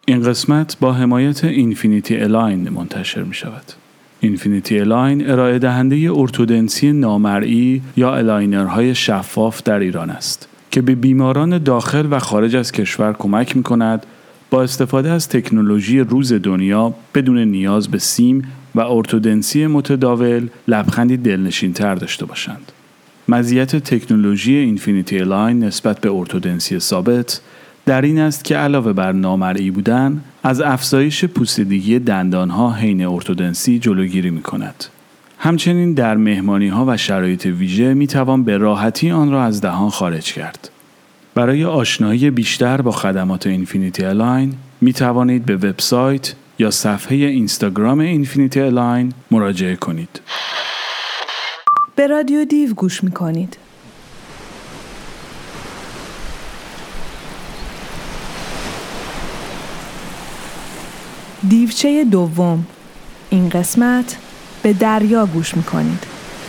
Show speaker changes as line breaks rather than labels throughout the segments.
این قسمت با حمایت اینفینیتی الاین منتشر می شود. اینفینیتی الاین ارائه دهنده ارتودنسی نامرئی یا الاینرهای شفاف در ایران است که به بیماران داخل و خارج از کشور کمک می کند با استفاده از تکنولوژی روز دنیا بدون نیاز به سیم و ارتودنسی متداول لبخندی دلنشین‌تر داشته باشند. مزیت تکنولوژی اینفینیتی الاین نسبت به ارتودنسی ثابت در این است که علاوه بر نامرئی بودن از افزایش پوسیدگی دندانها حین ارتودنسی جلوگیری می‌کند. همچنین در مهمانی‌ها و شرایط ویژه می‌توان به راحتی آن را از دهان خارج کرد. برای آشنایی بیشتر با خدمات اینفینیتی الاین می‌توانید به وبسایت یا صفحه اینستاگرام اینفینیتی الاین مراجعه کنید.
به رادیو دیو گوش می‌کنید. دیوچه دوم. این قسمت به دریا گوش می‌کنید.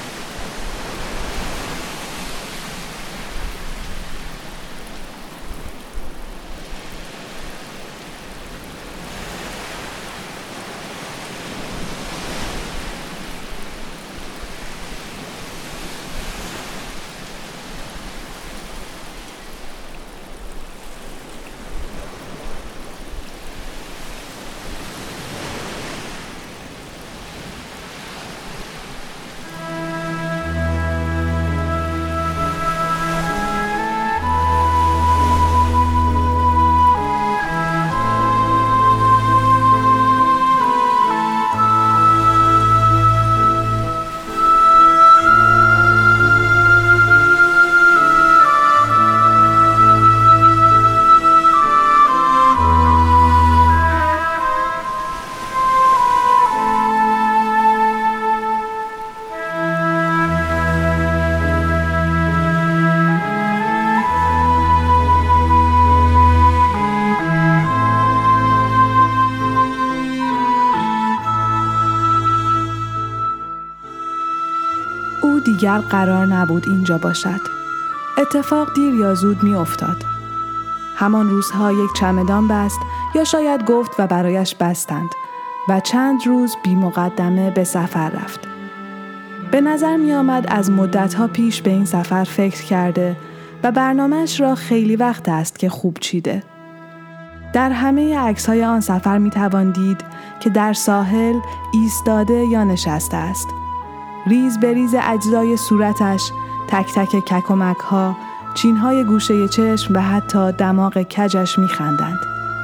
دیگر قرار نبود اینجا باشد. اتفاق دیر یا زود می افتاد. همان روزها یک چمدان بست یا شاید گفت و برایش بستند و چند روز بی مقدمه به سفر رفت. به نظر می آمد از مدتها پیش به این سفر فکر کرده و برنامه‌اش را خیلی وقت است که خوب چیده. در همه عکس‌های آن سفر می توان دید که در ساحل ایستاده یا نشسته است. ریز به ریز اجزای صورتش، تک تک ککمک‌ها، چین‌های گوشه چشم و حتی دماغ کجش می‌خندند.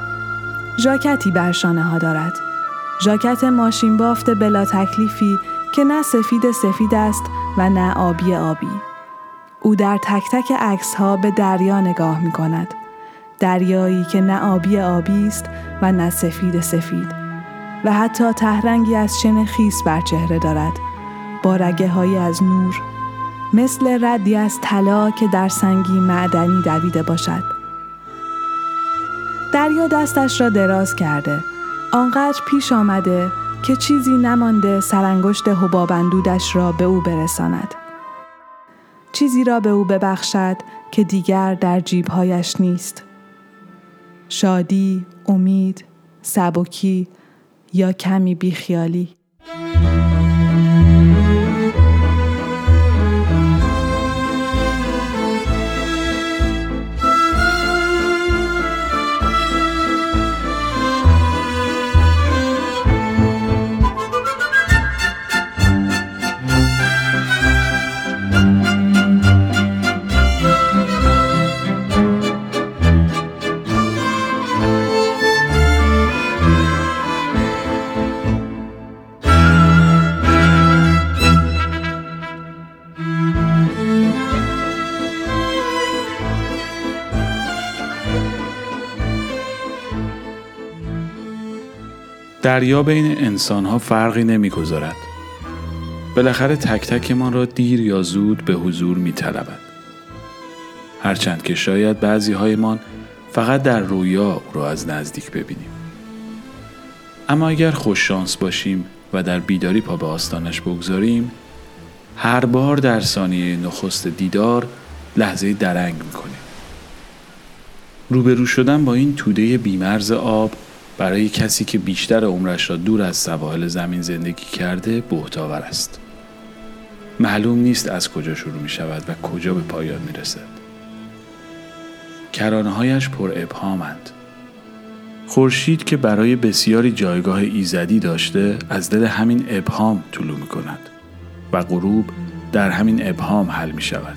ژاکتی بر شانه‌ها دارد. ژاکت ماشین بافت بلا تکلیفی که نه سفید سفید است و نه آبی آبی. او در تک تک عکس‌ها به دریا نگاه می‌کند. دریایی که نه آبی آبی است و نه سفید سفید و حتی تهرنگی از شن خیس بر چهره دارد. با رگه‌هایی از نور، مثل ردی از طلا که در سنگی معدنی دویده باشد. دریا دستش را دراز کرده، آنقدر پیش آمده که چیزی نمانده سرانگشت حباب‌اندودش را به او برساند. چیزی را به او ببخشد که دیگر در جیب‌هایش نیست. شادی، امید، سبکی یا کمی بیخیالی.
دریا بین انسان‌ها فرقی نمی‌گذارد. بالاخره تک تکمان را دیر یا زود به حضور می‌طلبد. هرچند که شاید بعضی‌هایمان فقط در رویا او را از نزدیک ببینیم. اما اگر خوش شانس باشیم و در بیداری پا به آستانش بگذاریم، هر بار در ثانیه نخست دیدار لحظه درنگ می‌کنیم. روبرو شدن با این توده بیمرز آب برای کسی که بیشتر عمرش را دور از سواحل زمین زندگی کرده بهت‌آور است. معلوم نیست از کجا شروع می شود و کجا به پایان می رسد. کرانه‌هایش پر ابهامند. خورشید که برای بسیاری جایگاه ایزدی داشته از دل همین ابهام طلوع می کند و غروب در همین ابهام حل می شود.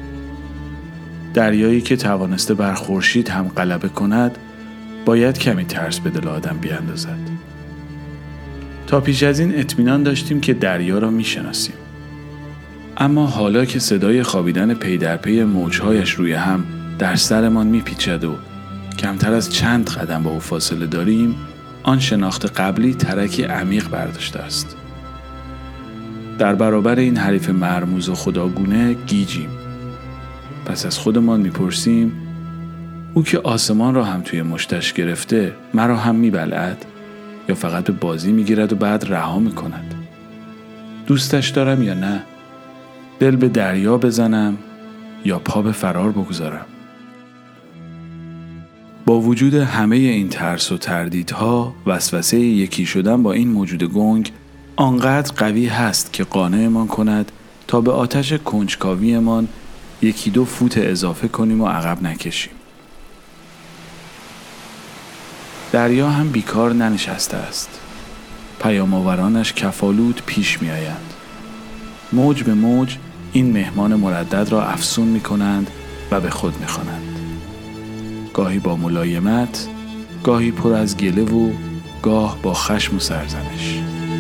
دریایی که توانسته بر خورشید هم غلبه کند باید کمی ترس به دل آدم بیاندازد. تا پیش از این اطمینان داشتیم که دریا را می شناسیم. اما حالا که صدای خوابیدن پی در پی موجهایش روی هم در سرمان می پیچد و کمتر از چند قدم با او فاصله داریم، آن شناخت قبلی ترکی عمیق برداشته است. در برابر این حریف مرموز و خداگونه گیجیم. پس از خودمان میپرسیم او که آسمان را هم توی مشتش گرفته مرا هم میبلعد یا فقط به بازی میگیرد و بعد رها میکند؟ دوستش دارم یا نه؟ دل به دریا بزنم یا پا به فرار بگذارم؟ با وجود همه این ترس و تردیدها، وسوسه یکی شدن با این موجود گنگ آنقدر قوی هست که قانعمان کند تا به آتش کنجکاویمان 1-2 فوت اضافه کنیم و عقب نکشیم. دریا هم بیکار ننشسته است. پیام‌آورانش کفالود پیش می‌آیند. موج به موج این مهمان مردد را افسون می‌کنند و به خود می‌خوانند. گاهی با ملایمت، گاهی پر از گله و گاه با خشم و سرزنش.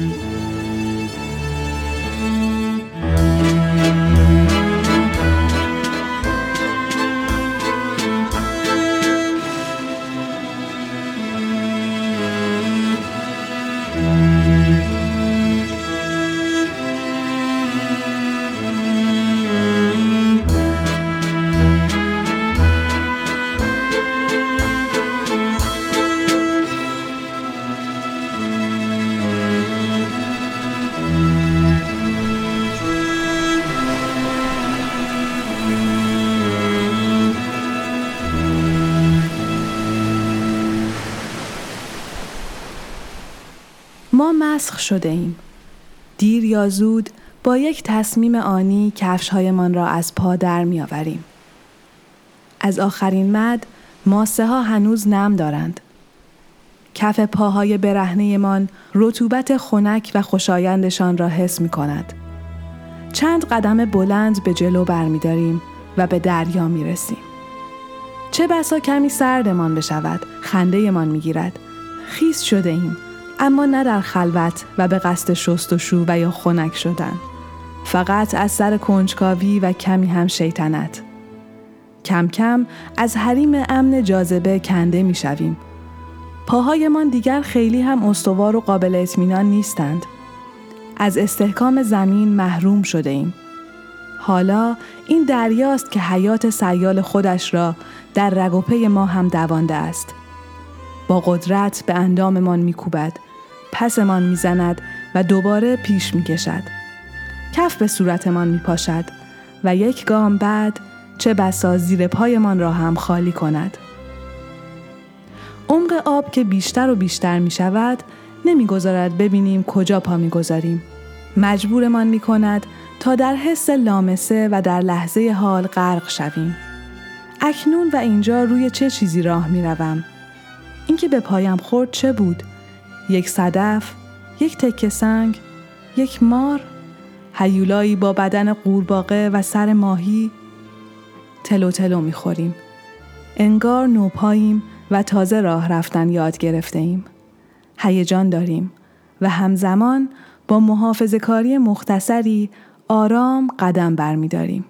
ما مسخ شده ایم. دیر یا زود با یک تصمیم آنی کفش‌هایمان را از پا در می آوریم. از آخرین مد ماسه ها هنوز نم دارند. کف پاهای برهنه‌مان رطوبت خنک و خوشایندشان را حس می کند. چند قدم بلند به جلو برمی داریم و به دریا می رسیم. چه بسا کمی سردمان بشود، خنده‌مان می گیرد. خیس شده ایم، اما نه در خلوت و به قصد شستشو و یا خنک شدن. فقط از سر کنجکاوی و کمی هم شیطنت. کم کم از حریم امن جاذبه کنده می شویم. پاهایمان دیگر خیلی هم استوار و قابل اطمینان نیستند. از استحکام زمین محروم شده ایم. حالا این دریاست که حیات سیال خودش را در رگ و پی ما هم دوانده است. با قدرت به انداممان می‌کوبد، پسمان می‌زند و دوباره پیش می‌کشد. کف به صورتمان می‌پاشد و یک گام بعد چه بسا زیر پایمان را هم خالی کند. عمق آب که بیشتر و بیشتر می‌شود، نمی‌گذارد ببینیم کجا پا می‌گذاریم. مجبورمان می‌کند تا در حس لامسه و در لحظه حال غرق شویم. اکنون و اینجا روی چه چیزی راه می‌روم؟ این که به پایم خورد چه بود؟ یک صدف، یک تکه سنگ، یک مار، هیولایی با بدن قورباغه و سر ماهی. تلو تلو می‌خوریم. انگار نوپاییم و تازه راه رفتن یاد گرفته ایم. هیجان داریم و همزمان با محافظه‌کاری مختصری آرام قدم برمی‌داریم.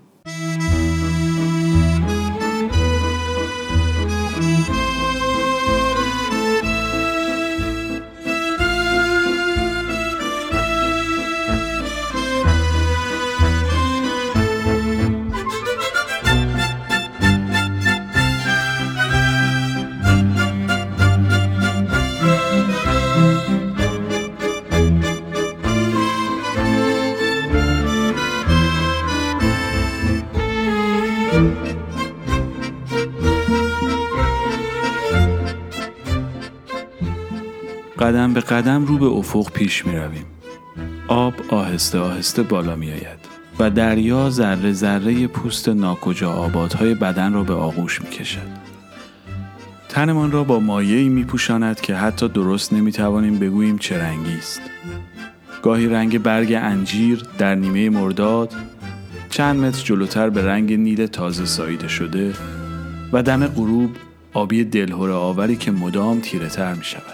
قدم به قدم رو به افق پیش می رویم. آب آهسته آهسته بالا می آید و دریا ذره ذره پوست ناکجا آبادهای بدن را به آغوش می کشد. تنمان را با مایعی می پوشاند که حتی درست نمی توانیم بگوییم چه رنگی است. گاهی رنگ برگ انجیر در نیمه مرداد، چند متر جلوتر به رنگ نیل تازه ساییده شده و دم غروب آبی دلهره آوری که مدام تیره تر می شود.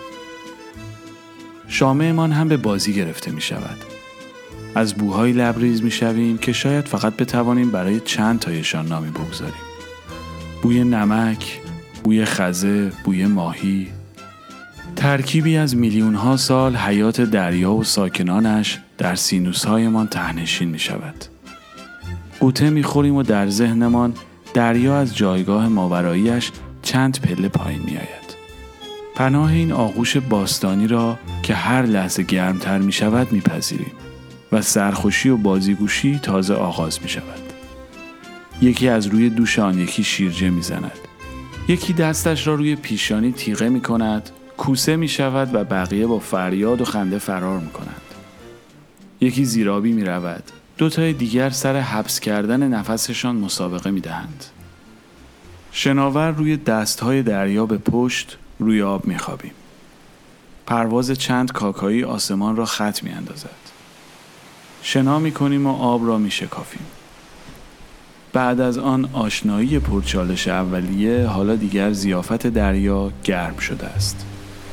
شامه‌مان هم به بازی گرفته می شود. از بوهای لبریز می شویم که شاید فقط بتوانیم برای چند تایشان نامی بگذاریم. بوی نمک، بوی خزه، بوی ماهی، ترکیبی از میلیون‌ها سال حیات دریا و ساکنانش در سینوس‌هایمان ته‌نشین می شود. غوطه می خوریم و در ذهنمان دریا از جایگاه ماوراییش چند پله پایین می آید. پناه این آغوش باستانی را که هر لحظه گرمتر می شود می پذیریم و سرخوشی و بازیگوشی تازه آغاز می شود. یکی از روی دوش آن یکی شیرجه می زند. یکی دستش را روی پیشانی تیغه می کند، کوسه می شود و بقیه با فریاد و خنده فرار می کنند. یکی زیرابی می رود. دو تای دیگر سر حبس کردن نفسشان مسابقه می دهند. شناور روی دستهای دریا به پشت روی آب می خوابیم. پرواز چند کاکایی آسمان را خط می اندازد. شنا می کنیم و آب را می شکافیم. بعد از آن آشنایی پرچالش اولیه، حالا دیگر ضیافت دریا گرم شده است.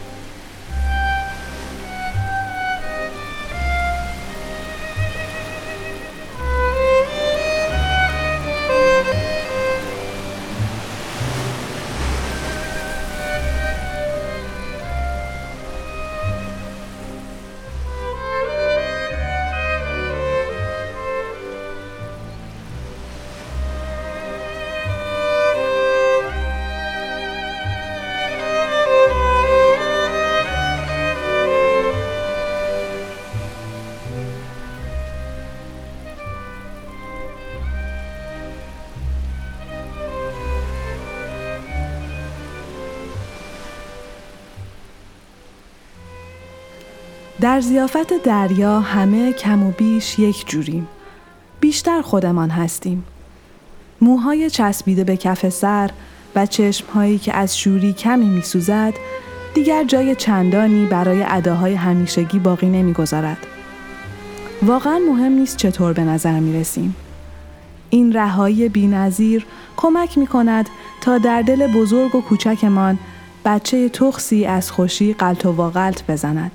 در ضیافت دریا همه کم و بیش یک جوریم. بیشتر خودمان هستیم. موهای چسبیده به کف سر و چشمهایی که از شوری کمی می‌سوزد دیگر جای چندانی برای اداهای همیشگی باقی نمی‌گذارد. واقعاً مهم نیست چطور به نظر می‌رسیم. این رهایی بی‌نظیر کمک می‌کند تا در دل بزرگ و کوچکمان بچه تخسی از خوشی غلط و واغلط بزند.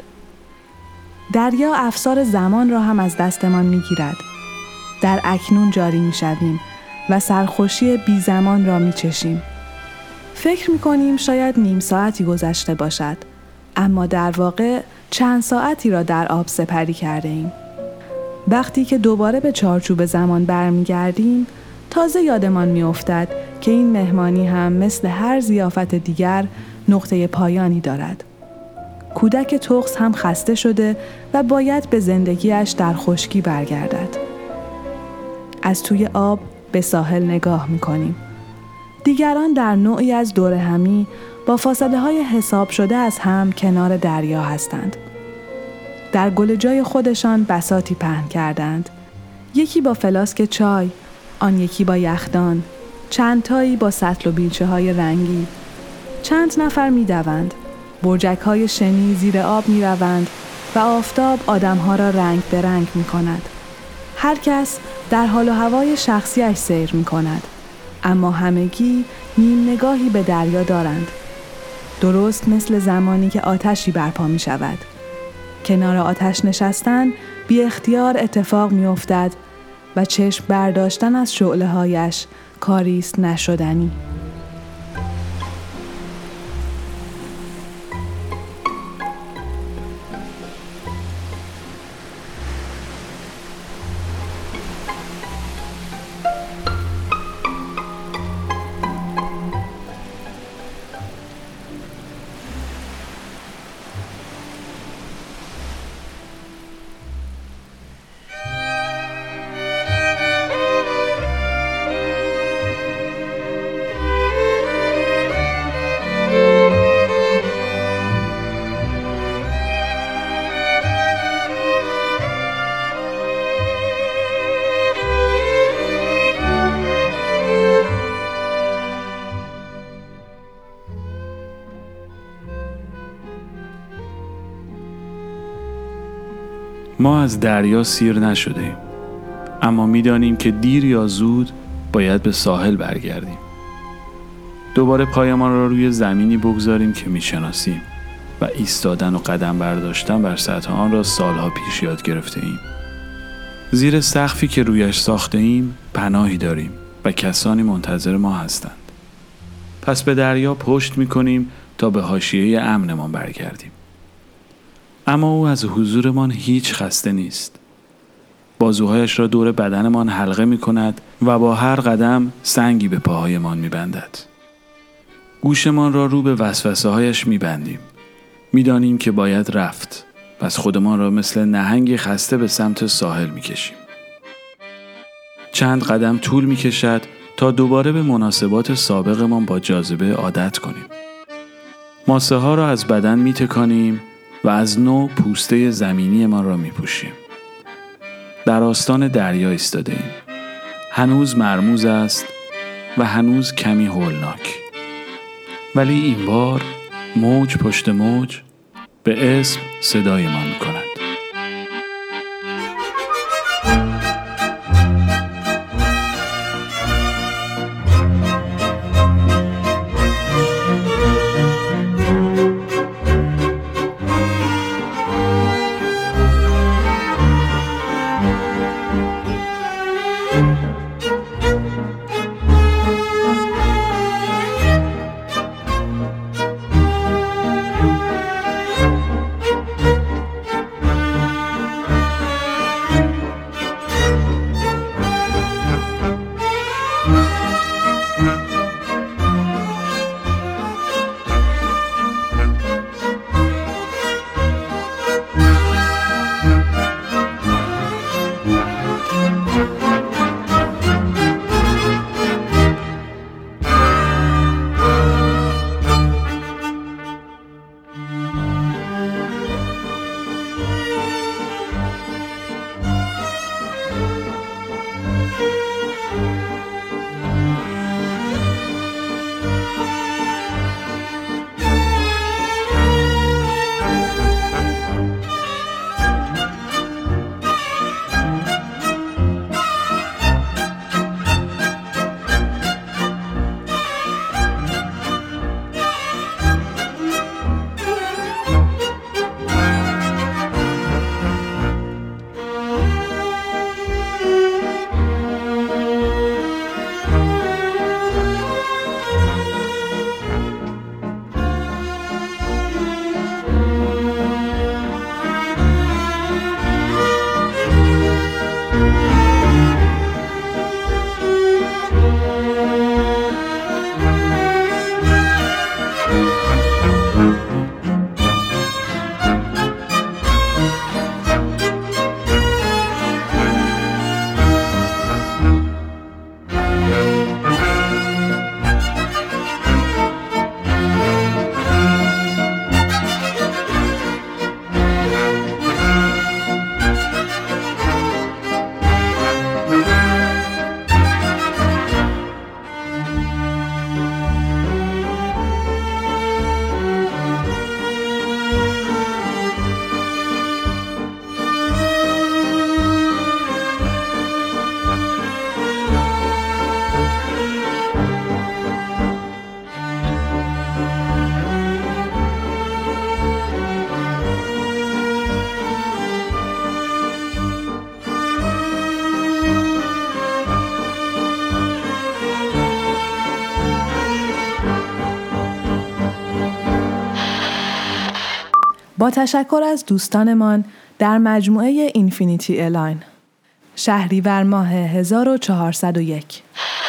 دریا افسار زمان را هم از دستمان می‌گیرد. در اکنون جاری می‌شویم و سرخوشی بی زمان را می‌چشیم. فکر می‌کنیم شاید نیم ساعتی گذشته باشد، اما در واقع چند ساعتی را در آب سپری کرده ایم. وقتی که دوباره به چارچوب زمان برمیگردیم، تازه یادمان می‌افتد که این مهمانی هم مثل هر ضیافت دیگر نقطه پایانی دارد. کودک تخس هم خسته شده و باید به زندگیش در خشکی برگردد. از توی آب به ساحل نگاه می‌کنیم. دیگران در نوعی از دورهمی با فاصله‌های حساب شده از هم کنار دریا هستند. در گل جای خودشان بساطی پهن کردند. یکی با فلاسک چای، آن یکی با یخدان، چند تایی با سطل و بیلچه‌های رنگی. چند نفر می‌دوند. برجک‌های شنی زیر آب می‌روند و آفتاب آدم‌ها را رنگ به رنگ می‌کند. هر کس در حال و هوای شخصیش سیر می‌کند، اما همگی نیم نگاهی به دریا دارند. درست مثل زمانی که آتشی برپا می‌شود. کنار آتش نشستن بی اختیار اتفاق می‌افتد و چشم برداشتن از شعله‌هایش کاری است نشدنی.
ما از دریا سیر نشدیم، اما می‌دانیم که دیر یا زود باید به ساحل برگردیم. دوباره پایمان را روی زمینی بگذاریم که می‌شناسیم و ایستادن و قدم برداشتن بر سطح آن را سالها پیش یاد گرفته ایم. زیر سقفی که رویش ساخته ایم پناهی داریم و کسانی منتظر ما هستند. پس به دریا پشت می‌کنیم تا به حاشیه امنمان برگردیم. اما او از حضورمان هیچ خسته نیست. بازوهایش را دور بدنمان حلقه می‌کند و با هر قدم سنگی به پاهایمان می‌بندد. گوشمان را رو به وسوسه‌هایش می‌بندیم. می‌دانیم که باید رفت. پس خودمان را مثل نهنگی خسته به سمت ساحل می‌کشیم. چند قدم طول می‌کشد تا دوباره به مناسبات سابقمان با جاذبه عادت کنیم. ماسه ها را از بدن می‌تکانیم و از نو پوسته زمینی ما را می‌پوشیم. در آستان دریا ایستاده‌ایم. هنوز مرموز است و هنوز کمی هولناک. ولی این بار موج پشت موج به اسم صدایمان می‌کند.
با تشکر از دوستانمان در مجموعه اینفینیتی الاین، شهریور ماه 1401.